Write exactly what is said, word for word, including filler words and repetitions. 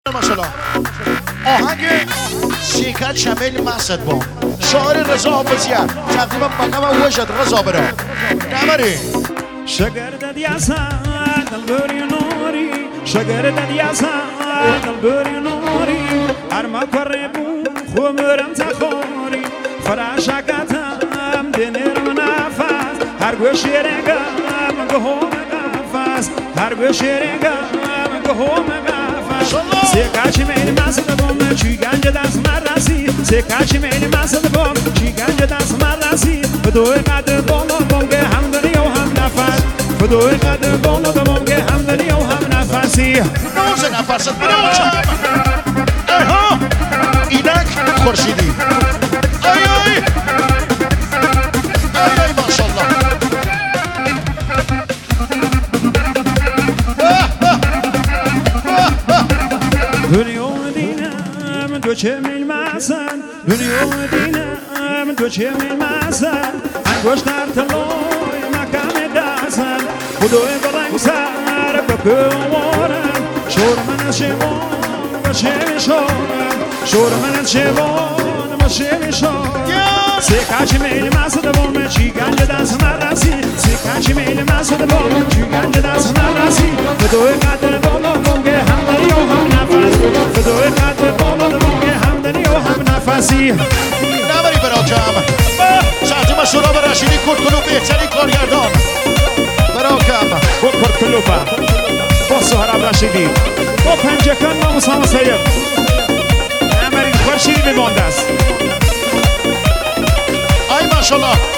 ماشاءالله آهنگ سیکت شمیل مقصد با شاعر رضا حافظیه تقدیم مقام وجد رضا برا نمری شگر دادی اسد دلبری نوری شگر دادی اسد دلبری نوری ارما کره بون خمرم تخوری فراشکتم دنیرم نفس هر گوشی رنگم گهوم نفس هر گوشی رنگم گهوم نفس سکاچی میل مسد بوم چی گنج دست مرسی سکاچی میل مسد بوم چی گنج دست مرسی بدوی قدر بالا بوم که هم دنی و هم نفس بدوی قدر بالا بوم که هم دنی و هم نفسی نوز نفست بروچم ایها اینک خورشیدی ای ای ای ای ماشاءالله دنیا دینم دو چه میل مسن دنیا دینم دو چه میل مسن انگوش در تلوی مکم دستن خدای بلنگ سر بکوارم شور من از شبان باشه میشارم شور من از شبان باشه میشارم سکاچی میل مسد بوم چی گنج دست مرسی سکاچی میل مسد بوم چی گنج دست مرسی بدوی قدر بالا بوم که هم داری و هم نفس بدوی قدر بالا بوم که هم داری و هم نفسی نبری براکم ساعت مشهورا رشیدی کرد کلوب بهترین کارگردان براکم با کرد کلوبا با سهراب رشیدی با پنجکان ناموس هم سید نبری خورشیدی بمانده است ای ماشاءالله